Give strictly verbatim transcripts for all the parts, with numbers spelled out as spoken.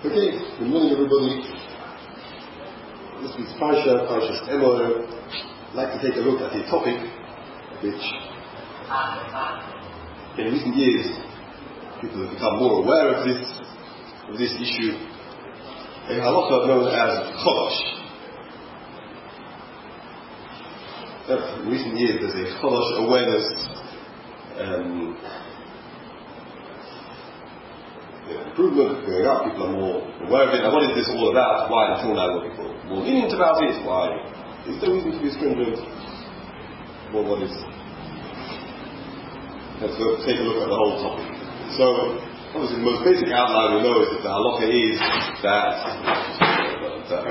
Okay, good morning everybody. This week's Parsha, Parshas Emor. I'd like to take a look at a topic which in recent years people have become more aware of this of this issue. A halacha known as Chodesh. In recent years there's a Chodesh awareness um, improvement going up, people are more aware of it. Now what is this all about? Why until now were people more lenient about it? Why is there reason to be stringent? Well, what is let's go take a look at the whole topic. So obviously the most basic outline we know is that the halacha is that that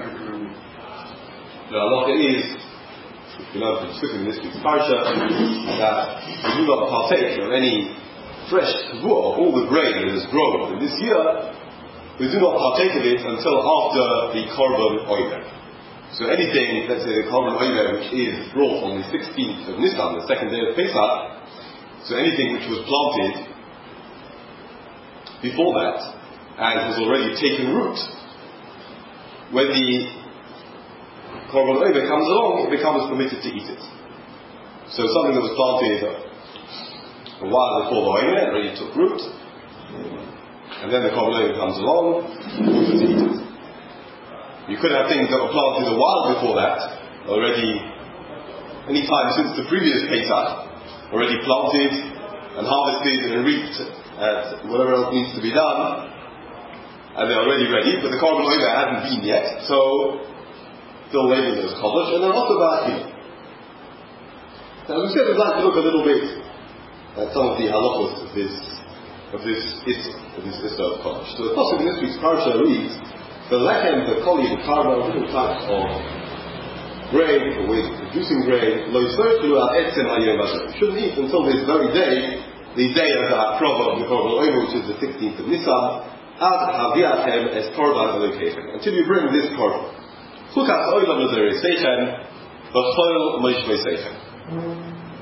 the halacha is, you know, from speaking in this week's parsha, that we do not partake of any fresh tavua, all the grain that has grown. And this year, we do not partake of it until after the Korban Omer. So anything, let's say the Korban Omer, which is brought on the sixteenth of Nisan, the second day of Pesach, so anything which was planted before that and has already taken root, when the Korban Omer comes along, it becomes permitted to eat it. So something that was planted a while before the Omer, already took root, and then the Korban Omer comes along, to eat it. You could have things that were planted a while before that, already, any time since the previous Pesach, already planted and harvested and reaped and whatever else needs to be done, and they're already ready, but the Korban Omer hasn't been yet, so still labeled as Chodesh, and they're also Ba'akim. Now, as we said, we'd like to look a little bit at some of the halachos of this of this Issa, of this Issa of Chodesh. So the pasuk in this week's parsha reads, the lechem, the koli, the karma, different types of grain, or ways of producing grain, lo yisrael al etzem hayom hazeh. You shouldn't eat until this very day, the day of the Hakrava of the Korban Omer, which is the sixteenth of Nisan, ad haviachem es korban elokeichem, until you bring this korban. Chukas olam l'zereseichem, v'chol moishmeseichem.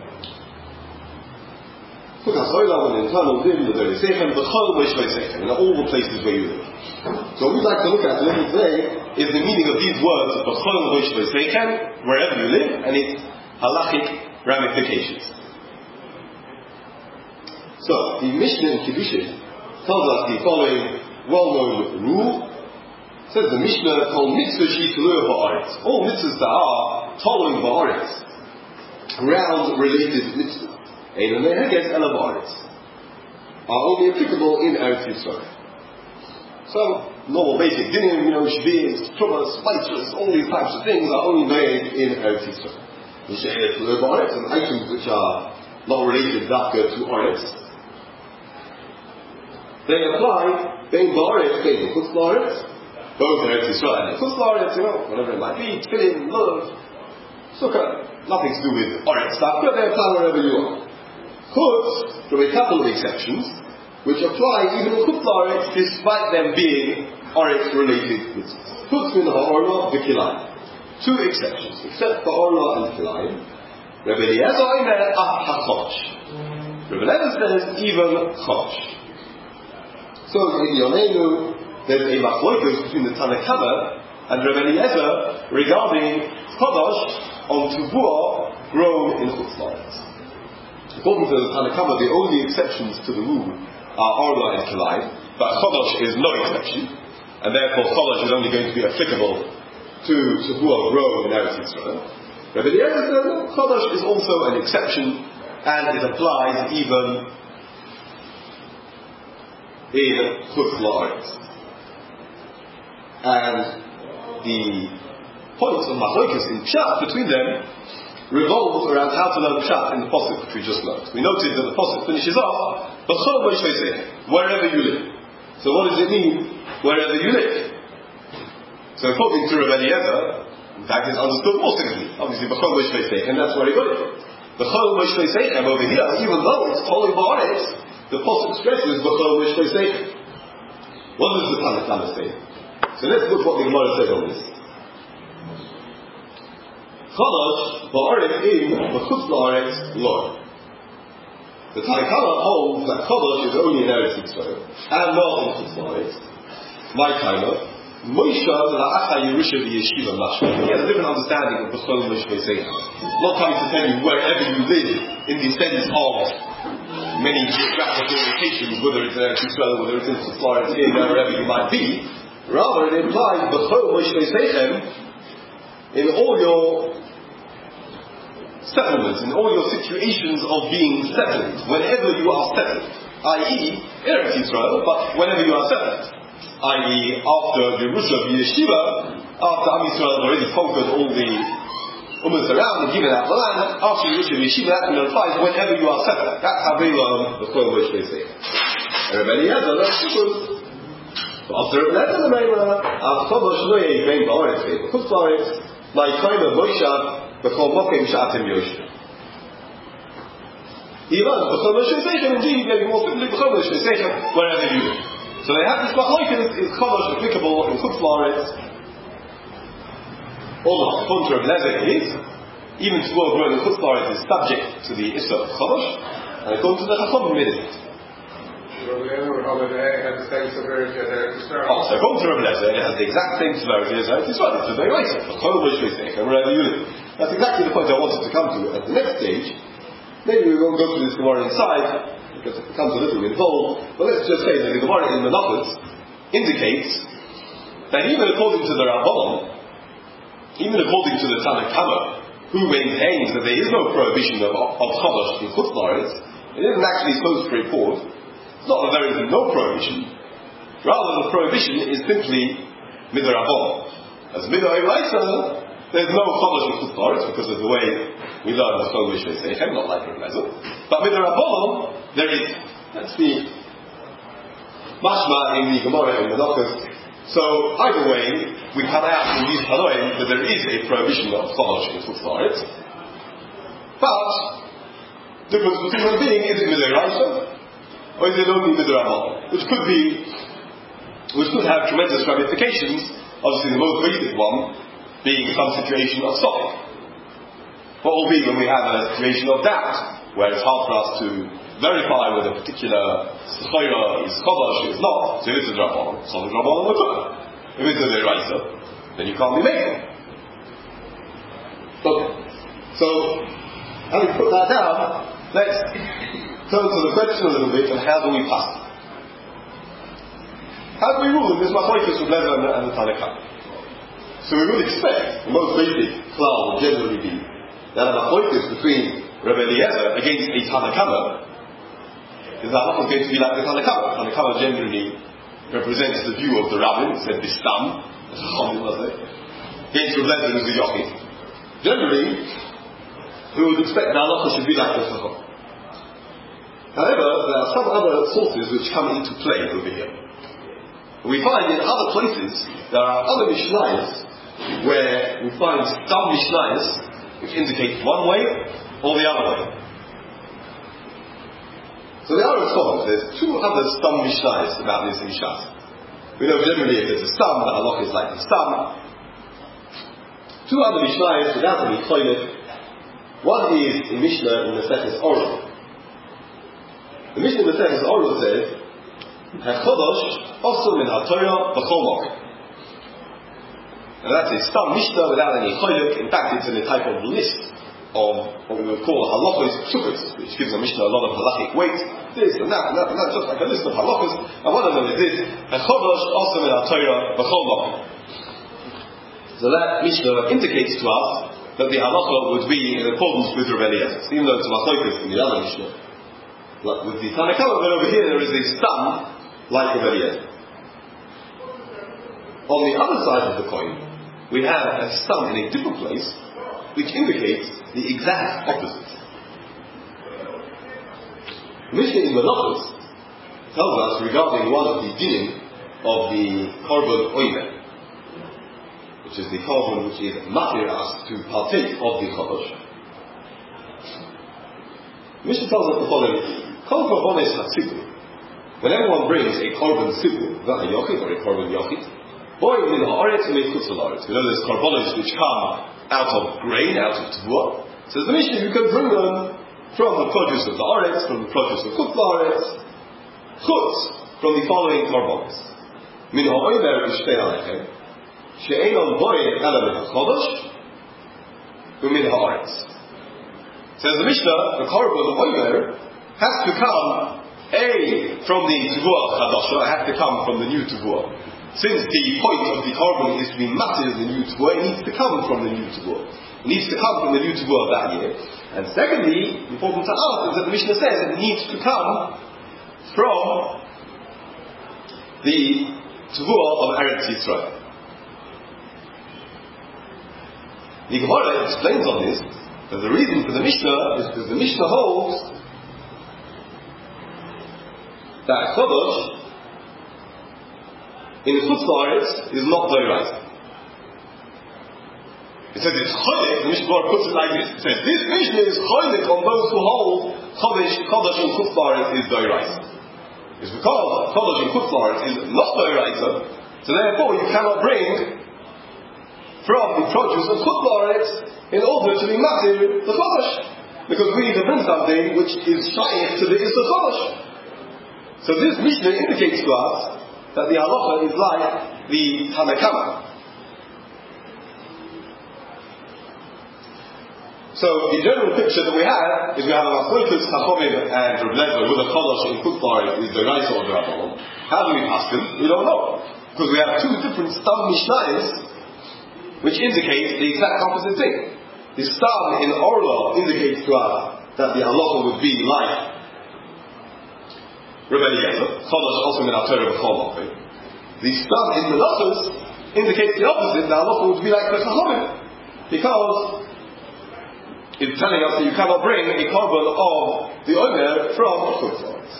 In all the places where you live. So what we'd like to look at a little today is the meaning of these words, wherever you live, and its halachic ramifications. So, the Mishnah in Kiddushin tells us the following well-known rule. It says the Mishnah called mitzvah shitulur ba'aretz. All mitzvahs that are following ba'aretz, ground-related mitzvahs, are only applicable in Eretz Yisrael. So, normal basic dinim, you know, shvias, trumas, mitzvahs, all these types of things are only made in Eretz Yisrael. And items which are not related dafka to Eretz, they apply, they ba'aretz, they in Chutz La'aretz, both Eretz Yisrael and Chutz La'aretz, you know, whatever it might be, tefillin, lulav, sukkah, nothing to do with Eretz dafka, they apply wherever you are. Chutz, from a couple of exceptions, which apply even in Chutz La'aretz despite them being Eretz-related mitzvahs. Chutz min ha'orla v'kilayim. Two exceptions, except for orla and kilayim. Rebbe Eliezer omer af ha'chodesh. Rebbe Eliezer says even chodesh. So in Yonenu, there's a machlokas between the Tanna Kamma and Rebbe Eliezer regarding chodesh on tubuah grown in Chutz La'aretz. According to the Tanna Kamma, the only exceptions to the rule are Orla and Kilayim, but Chodesh is no exception, and therefore Chodesh is only going to be applicable to Tubuah grown in Eretz Yisrael. But the Eretz Chodesh is also an exception, and it applies even in Chutz La'aretz. And the points of Machlokas in Pshat between them revolves around how to learn Pshat in the Pasuk which we just learned. We noted that the Pasuk finishes off, wherever you live. So what does it mean, wherever you live? So according to Rebbe Eliezer, in fact it's understood more simply. Obviously, and that's where he got it. The Chol Moshe Seichem over here, even though it's following Ba'aretz, the Pasuk stresses B'chol Moshe Seichem. What does the Tanna Kamma say? So let's look what the Gemara said on this. Chodesh ba'aretz in, b'chutz la'aretz lo. The Tanna Kamma holds that Chodesh is only in Eretz Yisrael and not in Chutz La'aretz. my kind of, Moshe la'acha Yerusha v'yeshiva mashma. He has a different understanding of B'chol Moshe Sefer. Not coming to tell you wherever you live, in the sense of many geographical locations, whether it's in Israel, whether it's in Florida, here, there, wherever you might be. Rather, it implies B'chol Moshe Sefer in all your settlements, in all your situations of being settled, whenever you are settled, that is, Eretz Israel, but whenever you are settled, that is, after Yerusha Yeshiva, after Am Yisrael has already conquered all the ummahs around and given out the land, after Yerusha Yeshiva, that implies whenever you are settled. That's how they learn the Chol Moshe Sefer. Rabbi Eliezer, that's good. After Rabbi Eliezer, the Meimer, after Chodosh Noyeh, Bein Ba'oretz, Bein B'chutz La'aretz, like kind of Moshe, B'chol Mokem Sha'atem Yoshua. He learns B'chol Moshe Sefer, indeed, maybe more simply B'chol Moshe Sefer, wherever you live. So they have this machlokes, is Chodosh applicable in Chutz La'aretz, or not, according to Rabbi Eliezer it is, even to world grown in Chutz La'aretz is subject to the Issa of Chodosh, and according to the Chacham it isn't. Rabbi Eliezer or Rabbi Eliezer has the same severity as Eretz Yisrael? Oh, so according to Rabbi Eliezer, it has the exact same severity as Eretz Yisrael. It's a very right, Chol Moshe Sefer, wherever you live. That's exactly the point I wanted to come to at the next stage. Maybe we won't go to this Gemara inside, because it becomes a little involved, but let's just say that the Gemara in Menachos indicates that even according to the Rabbanon, even according to the Tanna Kama, who maintains that there is no prohibition of, of Chodosh in Chutz La'aretz, it isn't actually so straightforward. It's not that there is no prohibition. Rather, the prohibition is simply Midrabbanon. As Midoraisa, there's no Chodosh in Chutz La'aretz because of the way we learn the Chol Moshe Sefer, not like Rabbi Eliezer. But Midrabbanon, there is. That's the mashma in the Gemara in Menachos. So either way, we come out from these Tanoim that there is a prohibition of Chodosh in Chutz La'aretz. But the difference between them being, is it Midoraisa or is it only Midrabbanon? Which could be, which could have tremendous ramifications. Obviously, the most basic one being some situation of Sophic. What will be when we have a situation of doubt, where it's hard for us to verify whether a particular S'chayra is Chodosh or is not. So if it's a Drabbanon, it's not a Drabbanon or not. If it's a Deraisa, then you can't be making. Okay. So, having put that down, let's turn to the question a little bit, and how do we pass it? How do we rule in this machlokes with Lezer and, and the Tanna Kama? So we would expect the most basic klal would generally be that a machlokes between Rabbi Eliezer against a Tanna Kama is that not going to be like the Tanna Kama. Tanna Kama generally represents the view of the Rabbin, it said Bistam, as a Chachamim was there, against Rabbi Eliezer who's the Yochid. Generally, we would expect the halacha should be like the Chacham. However, there are some other sources which come into play over here. We find in other places, there are other Mishnayos where we find some Mishnayos which indicate one way or the other way. So there are as follows. There's two other Stam Mishnayos about this in Shas. We know generally if there's a Stam, the halacha is like the Stam. Two other Mishnayos without any choilet. One is a Mishnah in the Maseches Orah. The Mishnah in the Maseches Orah says, HaChodosh also min HaTorah b'chol mokem. And that's a Stam Mishnah without any choiluk. In fact, it's in a type of list of what we would call halachos psukas, which gives a Mishnah a lot of halachic weight. This and that and that and that, just like a list of halachos. And one of them is this: HaChodosh also min HaTorah b'chol mokem. So that Mishnah indicates to us that the halacha would be in accordance with Rabbi Eliezer, even though it's a machlokes in the other Mishnah. Like with the Tanna Kama, but over here there is a Stam like Rabbi Eliezer. On the other side of the coin, we have a Stam in a different place, which indicates the exact opposite. Mishnah in Menachos tells us regarding one of the dinim of the korban oimer, which is the korban which is matir us to partake of the chodosh. Mishnah tells us the following: Kol korbanos hatzibur. When everyone brings a korban sibur, not a yochid or a korban yochid, boy min haaretz and chutz la'aretz. We know there's korbanos which come out of grain, out of tvuah. Says the Mishnah, you can bring them from the produce of the aretz, from the produce of chutz la'aretz, chutz from the following korbanos. min ha'omer u'shtei alechem, she'enon boye ela min ha'chodosh, u'min ha'aretz. Says the Mishnah, the korban omer has to come A, from the Tevuah Chadasha, it has to come from the new Tevuah. Since the point of the korban is to be matted in the new Tevuah, it needs to come from the new Tevuah. It needs to come from the new Tevuah of that year. And secondly, important to us is that the Mishnah says it needs to come from the Tevuah of Eretz Yisrael. The Gemara explains on this that the reason for the Mishnah is because the Mishnah holds that Chodosh in Chutz La'aretz is not Doraisa. It says it's Chodesh, the Mishnah puts it like this. It says this Mishnah is Chodesh on those who hold Chodesh, Chodesh in Chutz La'aretz is Doraisa. It's because Chodesh in Chutz La'aretz is not Doraisa, so therefore you cannot bring from the produce of Chutz La'aretz in order to be matir the Chodesh. Because we need to bring something which is shaykh to the Issa Chodesh. So this Mishnah indicates to us that the halacha is like the Tanna Kamma. So the general picture that we have is we have a Machlokas Chachamim and Reb Lezer with a Chodosh in Chutz La'aretz is the Raisa or the Rabbanon. How do we pass them? We don't know. Because we have two different Stam Mishnayos which indicate the exact opposite thing. The Stam in Orla indicates to us that the halacha would be like Reb Eliezer, Chodosh also min ha'Torah b'chol mokeh. The Stam in Menachos indicates the opposite. The halacha would be like the Chachamim, because it's telling us that you cannot bring a korban of the Omer from Chutz La'aretz.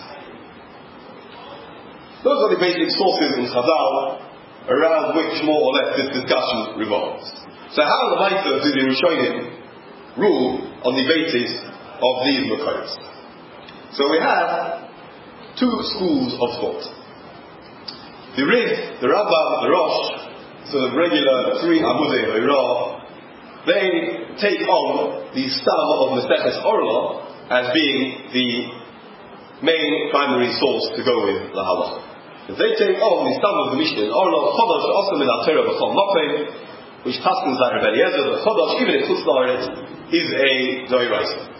Those are the basic sources in Chazal around which more or less this discussion revolves. So how the Maisa do the Rishonim rule on the basis of these Makoros? So we have two schools of thought. The Rid, the Rambam, the Rosh, so the regular three Amudei Hoirah, they take on the Stam of Maseches Orla as being the main primary source to go with the halacha. If they take on the Stam of the Mishnah in Orla, Chodosh also min ha'Torah b'chol mokeh, which passes like Reb Eliezer, the Chodosh even in Chutz La'aretz is a Doraisa.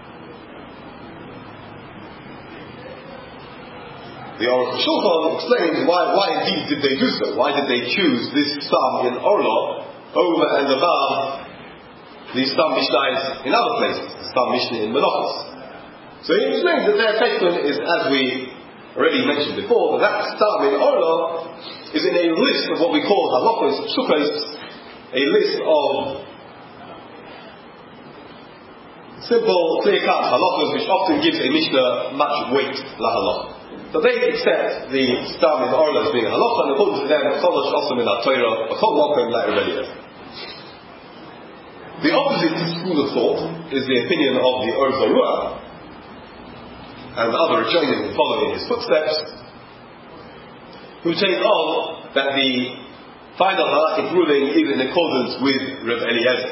The Aruch HaShulchan explains why, why indeed did they do so? Why did they choose this Stam in Orla over and above the Stam Mishnayos in other places, the Stam Mishnah in Menachos? So he explains that their statement is, as we already mentioned before, that that Stam in Orla is in a list of what we call halachos, psukos, a list of simple, clear-cut halachos which often gives a Mishnah much weight la halacha. So they accept the Stam in Orla as being a halacha, and according to them, Chodosh also min ha'Torah, b'chol mokeh like Reb Eliezer. The opposite school of thought is the opinion of the Or Zarua and the other Rishonim who follow in his footsteps, who take on that the final halachic ruling is in accordance with Reb Eliezer.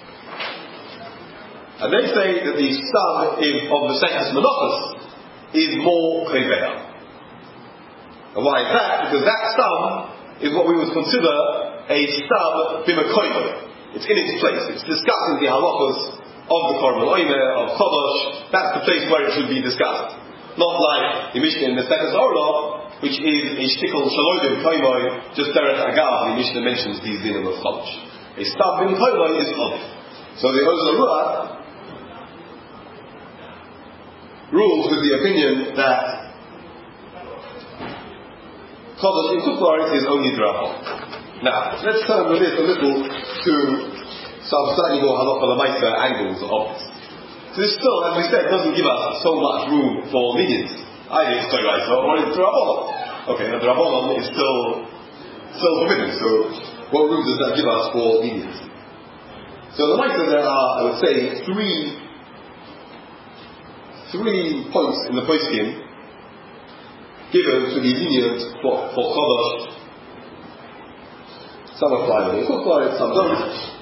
And they say that the Stam of the Seches Menachos is more Koveya. And why is that? Because that Stam is what we would consider a Stam b'makoyim. It's in its place. It's discussing the halachos of the Korban Omer, of Chodosh. That's the place where it should be discussed. Not like the Mishnah in the Maseches Orla, which is a shtickle shalodim koimoy, just derech agav. The Mishnah mentions these dinim of Chodosh. A Stam b'makoyim is odd. So the Or Zarua rules with the opinion that Chodosh in Chutz La'aretz is only drabon. Now, let's turn with this a little to some slightly more halacha l'maisa angles of this. So this still, as we said, doesn't give us so much room for leniency. Either it's Doraisa or it's Rabbanon. Okay, now the Rabbanon is still still forbidden, so what room does that give us for leniency? So the l'maisa there are, I would say, three three points in the poskim given to be lenient for, for Chodosh. Some apply when it's applied, some don't.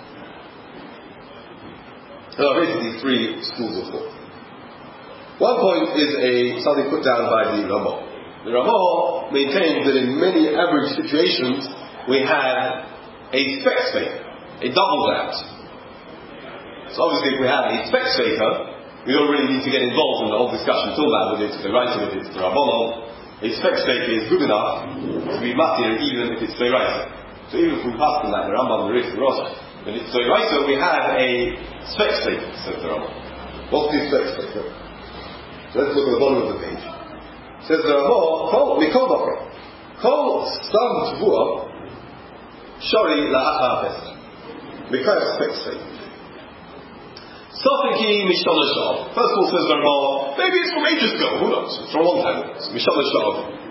There are basically three schools of thought. One point is a something put down by the Rambam. The Ramah maintains that in many average situations we had a specs faker, a double doubt. So obviously if we have a specs faker, we don't really need to get involved in the whole discussion till that, whether it's the writer, whether it's the Rabbanon. A specs faker is good enough to be matir even if it's the writer. So even if we pass on that, the Rambam, the Ritz, the Rosh, when it's the writer, we have a specs faker, says the Rambam. What's the specs faker? So let's look at the bottom of the page. Says the Ramah, Kol Mikol Bakar, Kol Stam Tvua, Shari La'achar Pesach. Mikhail specs faker. Sofiki Mishal Shal. First of all, says the Ramah, maybe it's from ages ago, who knows? It's from a long time ago. It's Mishal Shal.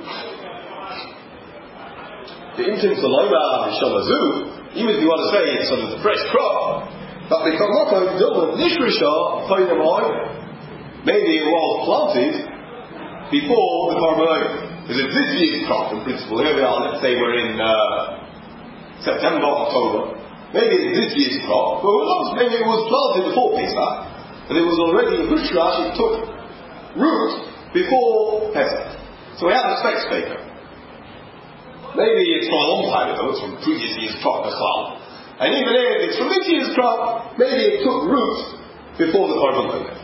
The Intim Saloma, Mishal Azu, even if you want to say it's sort of the fresh crop, but Mikol Bakar, Nishrisha, Poinamai, maybe it was planted before the Korban. Because it's this year's crop in principle. Here we are, let's say we're in uh, September, October. Maybe it's this year's crop, but who knows, maybe it was planted before Pesach, but it was already in Hushrash, it took root before Pesach. So we have a specs faker. Maybe it's from a long time ago, it's from previous year's crop, Bechal. And even if it's from this year's crop, maybe it took root before the Korban.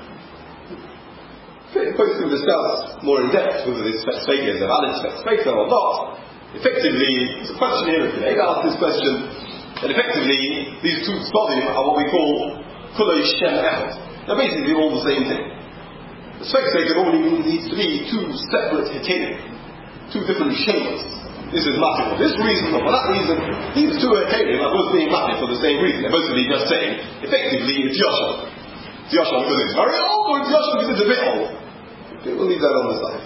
Of course, we can discuss more in depth whether this specs faker is a valid specs faker or not. Effectively, it's a question here, if you ask this question, and effectively, these two spodim are what we call Kulei Shem Echad. They're basically all the same thing. The specs faker only needs to be two separate Hekelim, two different shades. This is matter for this reason, or for that reason. These two Hekelim are both being matter for the same reason. They're both just saying, effectively, it's Yoshua. It's Yoshua because it's very old, or it's Yoshua because it's a bit old. We'll leave that on the side.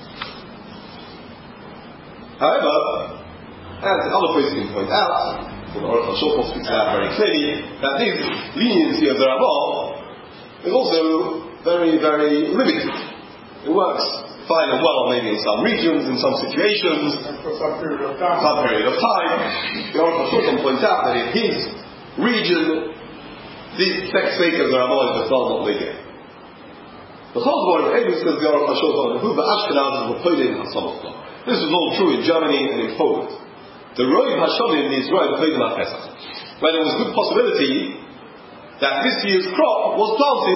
However, as other places can point out, the Aruch HaShulchan speaks out very clearly, that this leniency of the Ramah is also very, very limited. It works fine and well maybe in some regions, in some situations, and for some period of time. some period of time. The Aruch HaShulchan points out that in his region, this specs faker of the Ramah is not legate. The Chazor of Ebu says the Aruch HaShulchan, who the Ashkenazim were put in HaSamachta. This is all true in Germany and in Poland. The Rov HaShamim in Israel played in Pesach, where there was good possibility that this year's crop was planted